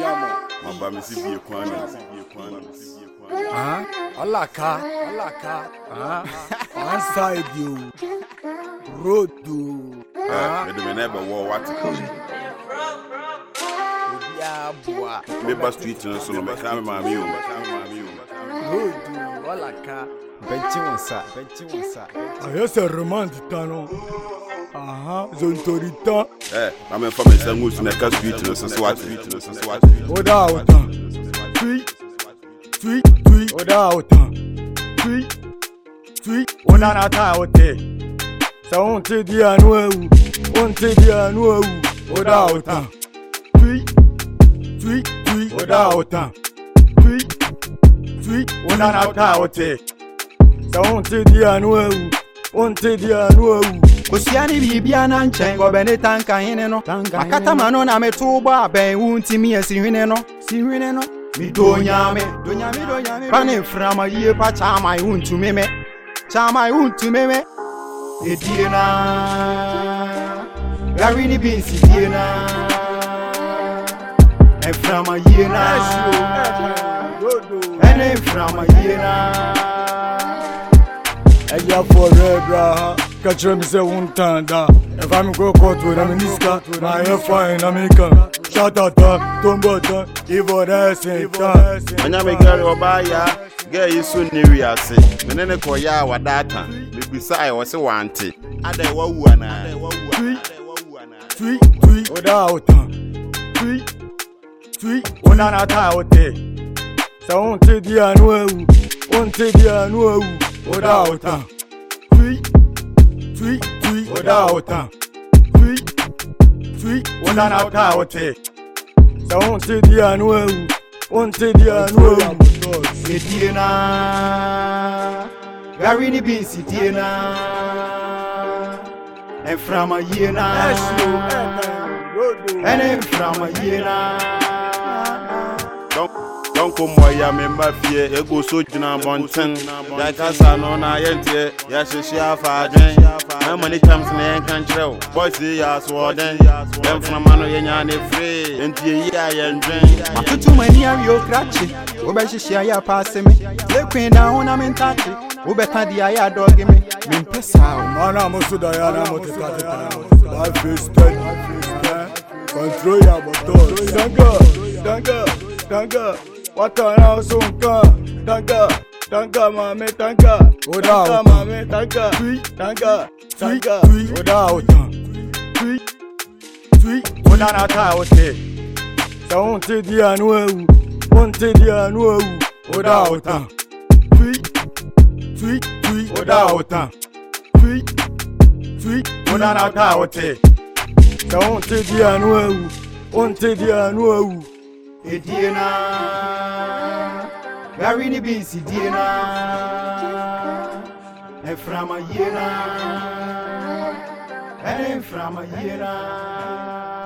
Maba me see be kwana. Alaka. One side you. Road do. Me never war what. Yeah, boy. Me ba street no so no me ka me mami o. Road do. Alaka. Benchi wonsa. I just a romantic tano. Zontorita. Na me fa me sangu na ka street no so what. Oda otan. Tui. Oda otan. Tui. Oda na ta ote. Sa onte di anu ewu. Oda otan. Tui. Oda otan. Tui. Oda na ta ote. Sa onte di anu ewu. Kosiani bibia na nchen go bene tanka hine no akata mano na metubo aben wunti mi asihwene no mi donyame pane frama yie pa chama wuntu meme ediena gari ni binsi diena e frama yie na ene frama yie na Eya forever, catch me say one time da. If I'm go court with I'm niska, my fine American. Shout out Tombota, Ivo Racing. Anya me girl obaya, girl you soon new yase. Menene ko ya wadata. Me bisa I was want. Ade wawu ana. Tui, oda otan. Tui, oda na ta ote. Sa onte di anu ewu. Oda otan. Tui. Oda otan. Tui. Oda na ta ote. Sa onte di anu ewu. Ediena gari ni binsi diena e frama yena ene frama yena Don't come where me mafia ego so jina bonten ya kasa no na yente ya shishia fa adwen na money comes na yan kan chrew boys ya so den dem from mano yenya ne free enti yi ayen dwen matutu mani ayo krachi oba shishia ya passe me le queen na hona mentachi obeka dia ya dog me mpesa mana musuda ya na motekata I feel steady control ya motor danga Watana sonka, tanga mame tanga, oda mame tanga, tanga, oda otan, tui, oda na ta ote. Sa onte di anu ewu, oda otan, tui, oda otan, tui, oda na ta ote. Sa onte di anu ewu. Ediena gari ni binsi diena e frama yena